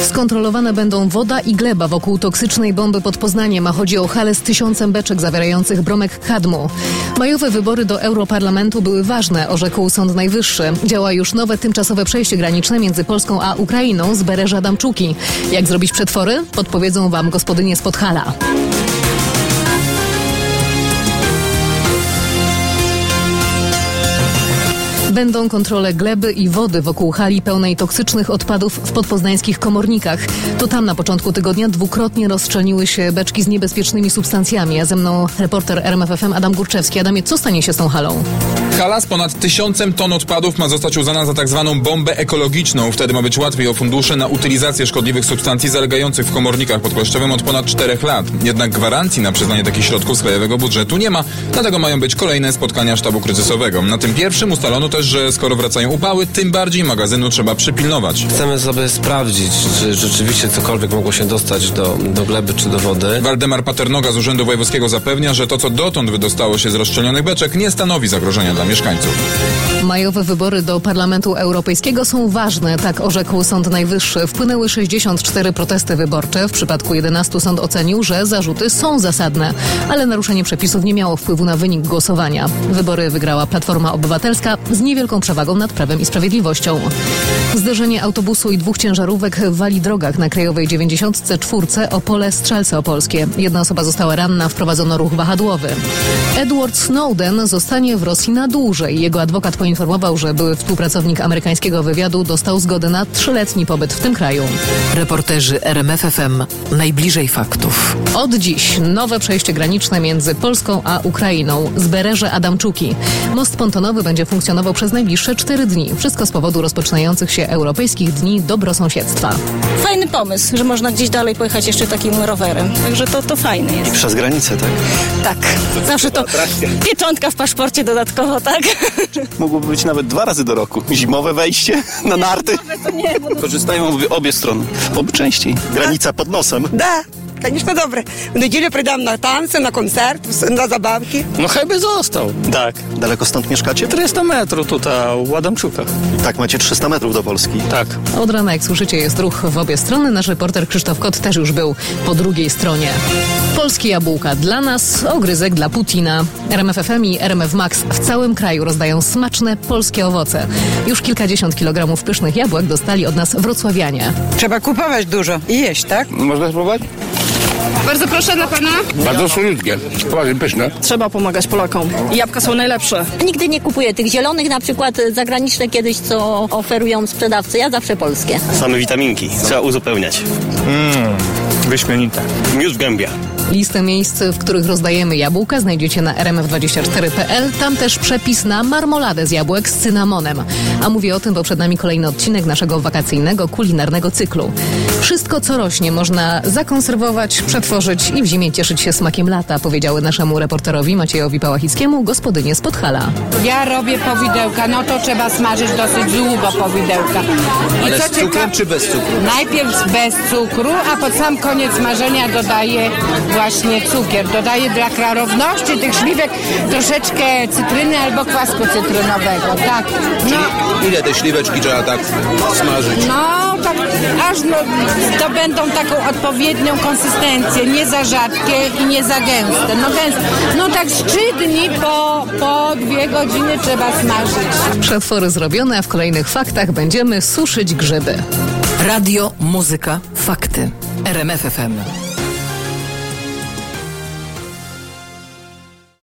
Skontrolowane będą woda i gleba wokół toksycznej bomby pod Poznaniem, a chodzi o halę z 1000 beczek zawierających bromek kadmu. Majowe wybory do Europarlamentu były ważne, orzekł Sąd Najwyższy. Działa już nowe tymczasowe przejście graniczne między Polską a Ukrainą z Bereża-Damczuki. Jak zrobić przetwory? Podpowiedzą Wam gospodynie z Podhala. Będą kontrole gleby i wody wokół hali pełnej toksycznych odpadów w podpoznańskich komornikach. To tam na początku tygodnia dwukrotnie rozszczelniły się beczki z niebezpiecznymi substancjami. A ze mną reporter RMF FM Adam Górczewski. Adamie, co stanie się z tą halą? Hala z ponad 1000 ton odpadów ma zostać uznana za tak zwaną bombę ekologiczną. Wtedy ma być łatwiej o fundusze na utylizację szkodliwych substancji zalegających w komornikach pod Kłaszczewem od ponad 4 lat. Jednak gwarancji na przyznanie takich środków z krajowego budżetu nie ma. Dlatego mają być kolejne spotkania sztabu kryzysowego. Na tym pierwszym ustalono też, że skoro wracają upały, tym bardziej magazynu trzeba przypilnować. Chcemy sobie sprawdzić, czy rzeczywiście cokolwiek mogło się dostać do gleby czy do wody. Waldemar Paternoga z Urzędu Wojewódzkiego zapewnia, że to, co dotąd wydostało się z rozszczelnionych beczek, nie stanowi zagrożenia dla mieszkańców. Majowe wybory do Parlamentu Europejskiego są ważne, tak orzekł Sąd Najwyższy. Wpłynęły 64 protesty wyborcze. W przypadku 11 sąd ocenił, że zarzuty są zasadne, ale naruszenie przepisów nie miało wpływu na wynik głosowania. Wybory wygrała Platforma Obywatelska z niewielką przewagą nad Prawem i Sprawiedliwością. Zderzenie autobusu i 2 ciężarówek w Wali Drogach na Krajowej 94 Opole Strzelce Opolskie. Jedna osoba została ranna, wprowadzono ruch wahadłowy. Edward Snowden zostanie w Rosji na dłużej. Jego adwokat poinformował, że były współpracownik amerykańskiego wywiadu dostał zgodę na 3-letni pobyt w tym kraju. Reporterzy RMF FM najbliżej faktów. Od dziś nowe przejście graniczne między Polską a Ukrainą z Bereże-Adamczuki. Most pontonowy będzie funkcjonował przez najbliższe 4 dni. Wszystko z powodu rozpoczynających się Europejskich Dni Dobrosąsiedztwa. Fajny pomysł, że można gdzieś dalej pojechać jeszcze takim rowerem. Także to fajne jest. I przez granicę, tak? Tak. Zawsze to pieczątka w paszporcie dodatkowo, tak? Mogłoby być nawet 2 razy do roku. Zimowe wejście na narty. To nie, bo... Korzystają obie strony. Oby częściej. Granica pod nosem. Да, конечно, добре. В неділю прийдемо на танці, на концерт, на забавки. No chyba został. Tak. Daleko stąd mieszkacie? 400 metrów tutaj u Adamczukach. Tak, macie 300 metrów do Polski. Tak. Od rana, jak słyszycie, jest ruch w obie strony. Nasz reporter Krzysztof Kot też już był po drugiej stronie. Polskie jabłka dla nas, ogryzek dla Putina. RMF FM i RMF Max w całym kraju rozdają smaczne polskie owoce. Już kilkadziesiąt kilogramów pysznych jabłek dostali od nas wrocławianie. Trzeba kupować dużo i jeść, tak? Można spróbować? Bardzo proszę dla pana. Bardzo słodkie, bardzo pyszne. Trzeba pomagać Polakom. Jabłka są najlepsze. Nigdy nie kupuję tych zielonych, na przykład zagraniczne kiedyś, co oferują sprzedawcy. Ja zawsze polskie. Same witaminki. Trzeba uzupełniać. Wyśmienite. Miód w gębie. Listę miejsc, w których rozdajemy jabłka, znajdziecie na rmf24.pl. Tam też przepis na marmoladę z jabłek z cynamonem. A mówię o tym, bo przed nami kolejny odcinek naszego wakacyjnego, kulinarnego cyklu. Wszystko, co rośnie, można zakonserwować, przetworzyć i w zimie cieszyć się smakiem lata, powiedziały naszemu reporterowi Maciejowi Pałachickiemu gospodynie z Podhala. Ja robię powidełka, no to trzeba smażyć dosyć długo powidełka. Ale z cukrem czy bez cukru? Najpierw bez cukru, a pod sam koniec smażenia dodaję właśnie cukier. Dodaję dla klarowności tych śliwek troszeczkę cytryny albo kwasku cytrynowego, tak. No, Ile te śliweczki trzeba tak smażyć? no tak, aż zdobędą taką odpowiednią konsystencję, nie za rzadkie i nie za gęste. No tak z 3 dni po 2 godziny trzeba smażyć. Przetwory zrobione, a w kolejnych faktach będziemy suszyć grzyby. Radio, muzyka, fakty. RMF FM.